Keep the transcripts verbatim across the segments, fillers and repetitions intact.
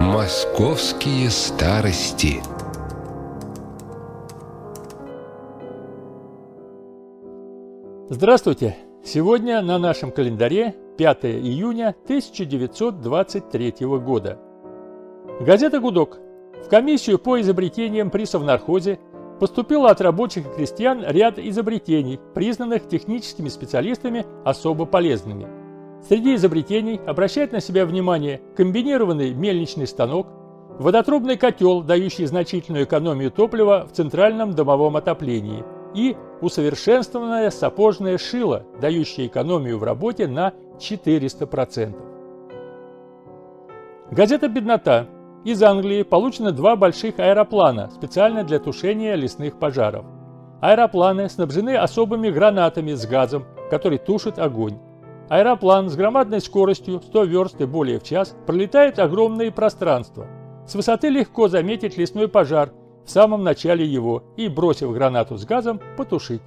Московские старости. Здравствуйте! Сегодня на нашем календаре пятое июня тысяча девятьсот двадцать третьего года. Газета «Гудок». В комиссию по изобретениям при Совнархозе поступило от рабочих и крестьян ряд изобретений, признанных техническими специалистами особо полезными. Среди изобретений обращает на себя внимание комбинированный мельничный станок, водотрубный котел, дающий значительную экономию топлива в центральном домовом отоплении, и усовершенствованное сапожное шило, дающее экономию в работе на четыреста процентов. Газета «Беднота». Из Англии получено два больших аэроплана, специально для тушения лесных пожаров. Аэропланы снабжены особыми гранатами с газом, который тушит огонь. Аэроплан с громадной скоростью сто верст и более в час пролетает огромные пространства. С высоты легко заметить лесной пожар в самом начале его и, бросив гранату с газом, потушить.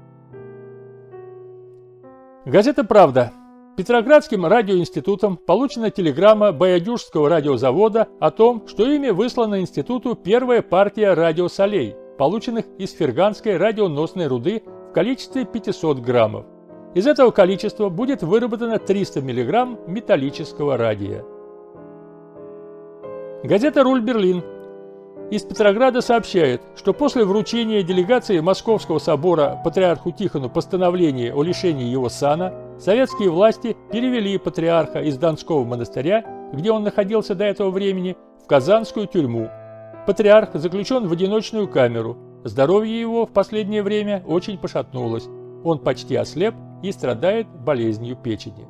Газета «Правда». Петроградским радиоинститутом получена телеграмма Баядюжского радиозавода о том, что ими выслана институту первая партия радиосолей, полученных из ферганской радионосной руды в количестве пятисот граммов. Из этого количества будет выработано триста миллиграмм металлического радия. Газета «Руль Берлин» из Петрограда сообщает, что после вручения делегации Московского собора патриарху Тихону постановления о лишении его сана, советские власти перевели патриарха из Донского монастыря, где он находился до этого времени, в Казанскую тюрьму. Патриарх заключен в одиночную камеру. Здоровье его в последнее время очень пошатнулось. Он почти ослеп и страдает болезнью печени.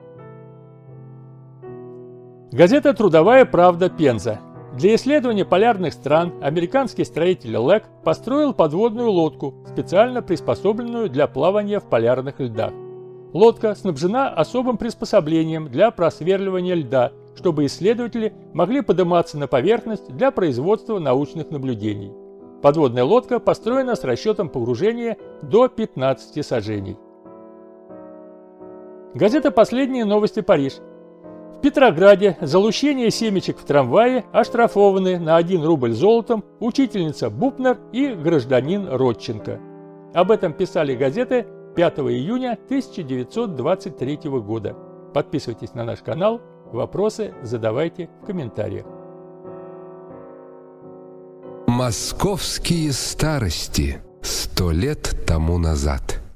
Газета «Трудовая правда» Пенза. Для исследования полярных стран американский строитель Лек построил подводную лодку, специально приспособленную для плавания в полярных льдах. Лодка снабжена особым приспособлением для просверливания льда, чтобы исследователи могли подниматься на поверхность для производства научных наблюдений. Подводная лодка построена с расчетом погружения до пятнадцати саженей. Газета «Последние новости. Париж». В Петрограде за лущение семечек в трамвае оштрафованы на один рубль золотом учительница Бупнер и гражданин Родченко. Об этом писали газеты пятого июня тысяча девятьсот двадцать третьего года. Подписывайтесь на наш канал, вопросы задавайте в комментариях. Московские старости. Сто лет тому назад.